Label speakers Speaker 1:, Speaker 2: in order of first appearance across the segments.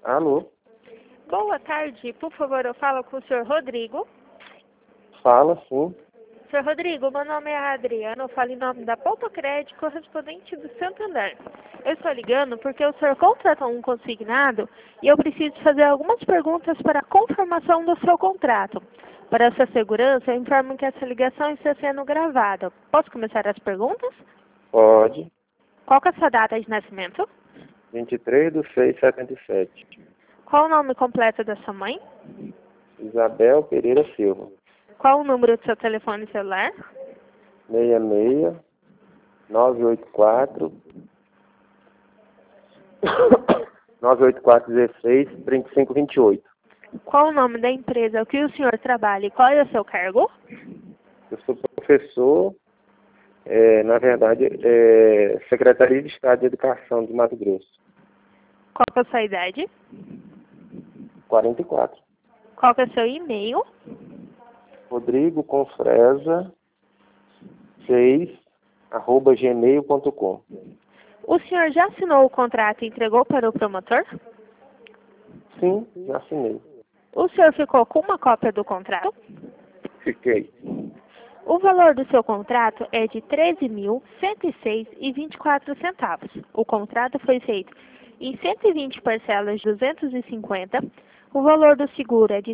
Speaker 1: Alô?
Speaker 2: Boa tarde, por favor, eu falo com o senhor Rodrigo.
Speaker 1: Fala, sim.
Speaker 2: Senhor Rodrigo, meu nome é Adriano, eu falo em nome da Poupa Crédito, correspondente do Santander. Eu estou ligando porque o senhor contratou um consignado e eu preciso fazer algumas perguntas para a confirmação do seu contrato. Para sua segurança, eu informo que essa ligação está sendo gravada. Posso começar as perguntas?
Speaker 1: Pode.
Speaker 2: Qual que é a sua data de nascimento?
Speaker 1: 23/6/77.
Speaker 2: Qual o nome completo da sua mãe?
Speaker 1: Isabel Pereira Silva.
Speaker 2: Qual o número do seu telefone celular?
Speaker 1: 66 984 98416 3528.
Speaker 2: Qual o nome da empresa que o senhor trabalha e qual é o seu cargo?
Speaker 1: Eu sou professor, na verdade, Secretaria de Estado de Educação de Mato Grosso.
Speaker 2: Qual que é a sua idade?
Speaker 1: 44.
Speaker 2: Qual que é o seu e-mail?
Speaker 1: Rodrigo Confresa 6@gmail.com.
Speaker 2: O senhor já assinou o contrato e entregou para o promotor?
Speaker 1: Sim, já assinei.
Speaker 2: O senhor ficou com uma cópia do contrato?
Speaker 1: Fiquei.
Speaker 2: O valor do seu contrato é de R$ 13.106,24. O contrato foi feito em 120 parcelas de 250. O valor do seguro é de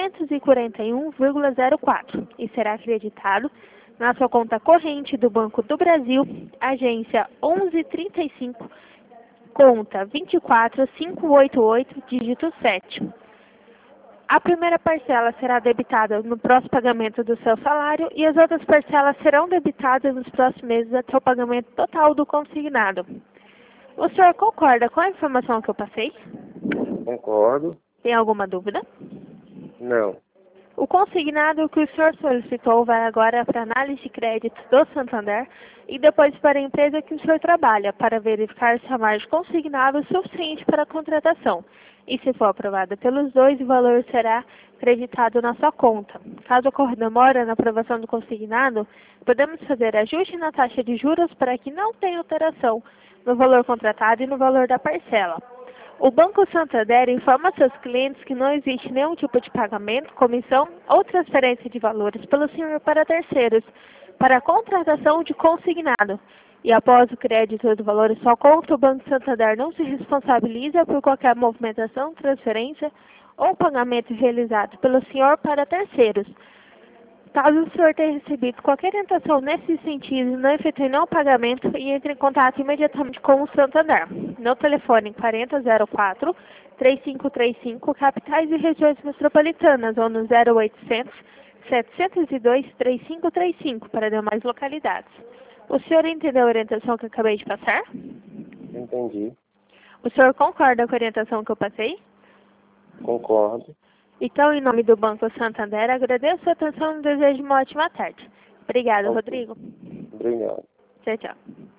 Speaker 2: 741,04 e será acreditado na sua conta corrente do Banco do Brasil, agência 1135, conta 24588, dígito 7. A primeira parcela será debitada no próximo pagamento do seu salário e as outras parcelas serão debitadas nos próximos meses até o pagamento total do consignado. O senhor concorda com a informação que eu passei?
Speaker 1: Concordo.
Speaker 2: Tem alguma dúvida?
Speaker 1: Não.
Speaker 2: O consignado que o senhor solicitou vai agora para a análise de crédito do Santander e depois para a empresa que o senhor trabalha para verificar se a margem consignada é suficiente para a contratação. E se for aprovada pelos dois, o valor será creditado na sua conta. Caso ocorra demora na aprovação do consignado, podemos fazer ajuste na taxa de juros para que não tenha alteração no valor contratado e no valor da parcela. O Banco Santander informa seus clientes que não existe nenhum tipo de pagamento, comissão ou transferência de valores pelo senhor para terceiros, para a contratação de consignado. E após o crédito do valor em sua conta, o Banco Santander não se responsabiliza por qualquer movimentação, transferência ou pagamento realizado pelo senhor para terceiros. Caso o senhor tenha recebido qualquer orientação nesse sentido, não efetue nenhum pagamento e entre em contato imediatamente com o Santander. No telefone 4004-3535, capitais e regiões metropolitanas, ou no 0800 702 3535 para demais localidades. O senhor entendeu a orientação que eu acabei de passar?
Speaker 1: Entendi.
Speaker 2: O senhor concorda com a orientação que eu passei?
Speaker 1: Concordo.
Speaker 2: Então, em nome do Banco Santander, agradeço a atenção e desejo uma ótima tarde. Obrigada,
Speaker 1: Ok.
Speaker 2: Rodrigo.
Speaker 1: Obrigado.
Speaker 2: Tchau, tchau.